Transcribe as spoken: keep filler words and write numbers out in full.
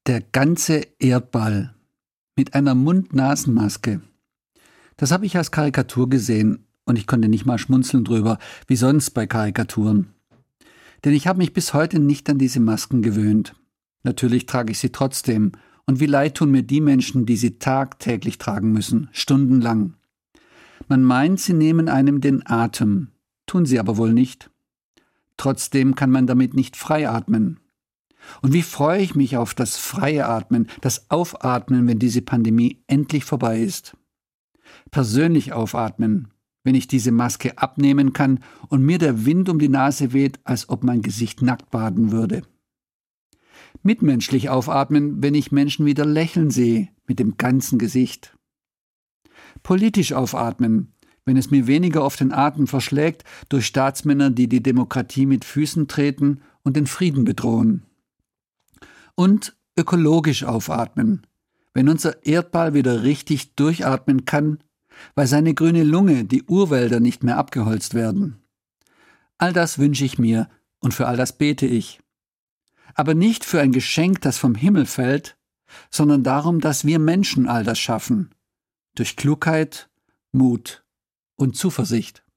Der ganze Erdball mit einer Mund-Nasen-Maske. Das habe ich als Karikatur gesehen und ich konnte nicht mal schmunzeln drüber, wie sonst bei Karikaturen. Denn ich habe mich bis heute nicht an diese Masken gewöhnt. Natürlich trage ich sie trotzdem. Und wie leid tun mir die Menschen, die sie tagtäglich tragen müssen, stundenlang. Man meint, sie nehmen einem den Atem, tun sie aber wohl nicht. Trotzdem kann man damit nicht frei atmen. Und wie freue ich mich auf das freie Atmen, das Aufatmen, wenn diese Pandemie endlich vorbei ist. Persönlich aufatmen, wenn ich diese Maske abnehmen kann und mir der Wind um die Nase weht, als ob mein Gesicht nackt baden würde. Mitmenschlich aufatmen, wenn ich Menschen wieder lächeln sehe, mit dem ganzen Gesicht. Politisch aufatmen, wenn es mir weniger auf den Atem verschlägt durch Staatsmänner, die die Demokratie mit Füßen treten und den Frieden bedrohen. Und ökologisch aufatmen, wenn unser Erdball wieder richtig durchatmen kann, weil seine grüne Lunge, die Urwälder nicht mehr abgeholzt werden. All das wünsche ich mir und für all das bete ich. Aber nicht für ein Geschenk, das vom Himmel fällt, sondern darum, dass wir Menschen all das schaffen. Durch Klugheit, Mut und Zuversicht.